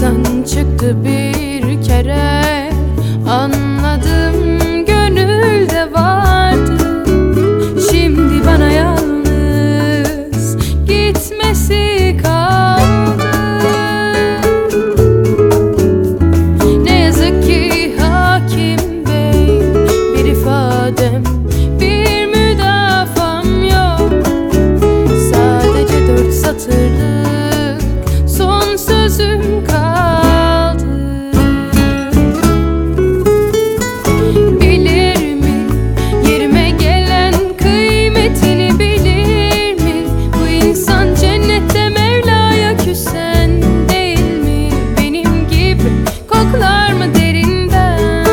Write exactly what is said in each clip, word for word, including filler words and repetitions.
ağızdan çıktı bir kere, anladım gönülde vardı. Şimdi bana yalnız gitmesi kaldı. Ne yazık ki hakim bey, bir ifadem, bir müdafam yok. Sadece dört satırlık son sözüm kaldı. Bilir mi, yerime gelen kıymetini bilir mi? Bu insan cennette Mevla'ya küsen değil mi? Benim gibi koklar mı derinden?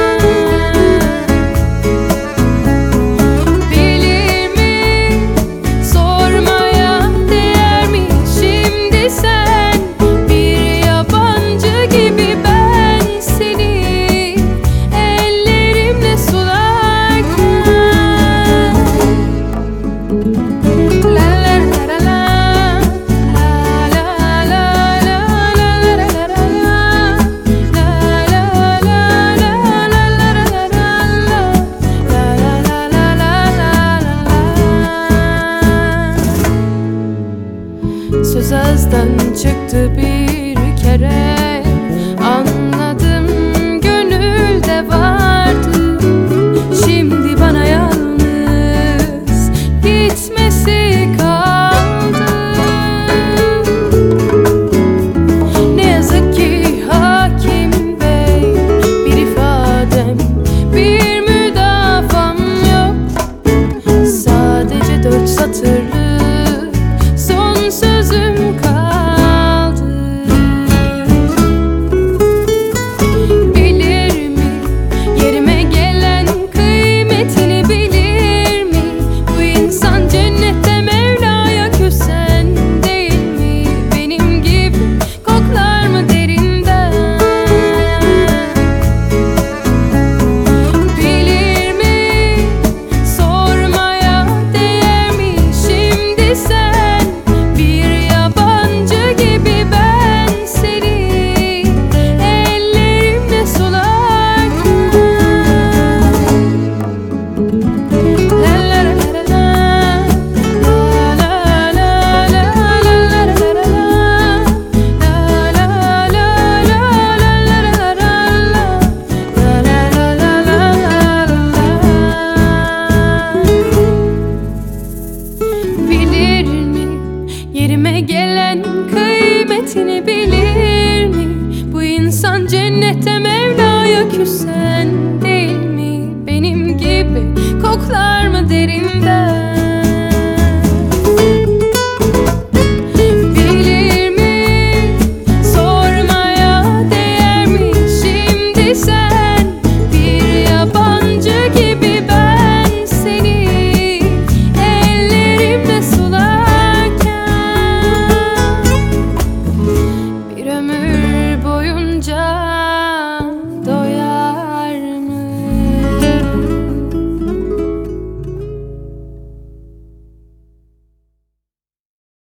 Bilir mi, sormaya değer mi? Şimdi sen bir yabancı gibi, ben seni ellerimle sularken. La la la la la, la la la la la la la, la la la la la la la. Söz ağızdan çıktı bir kere, anladım gönülde vardı. Şimdi bana yalnız gitmesi kaldı. Ne yazık ki hakim bey, bir ifadem, bir müdafam yok. Sadece dört satırlık son sözüm kaldı. Bilir mi, yerime gelen kıymetini bilir mi? Bu insan cennette Mevla'ya küsen değil mi? Benim gibi koklar mı derinden? Bilir mi, sormaya değer mi? Şimdi sen bir yabancı gibi, ben seni ellerimle sularken. La la la la la, la la la la la la la la, la la la la la la. Bilir mi, yerime gelen kıymetini bilir mi? Bu insan cennette Mevla'ya küsen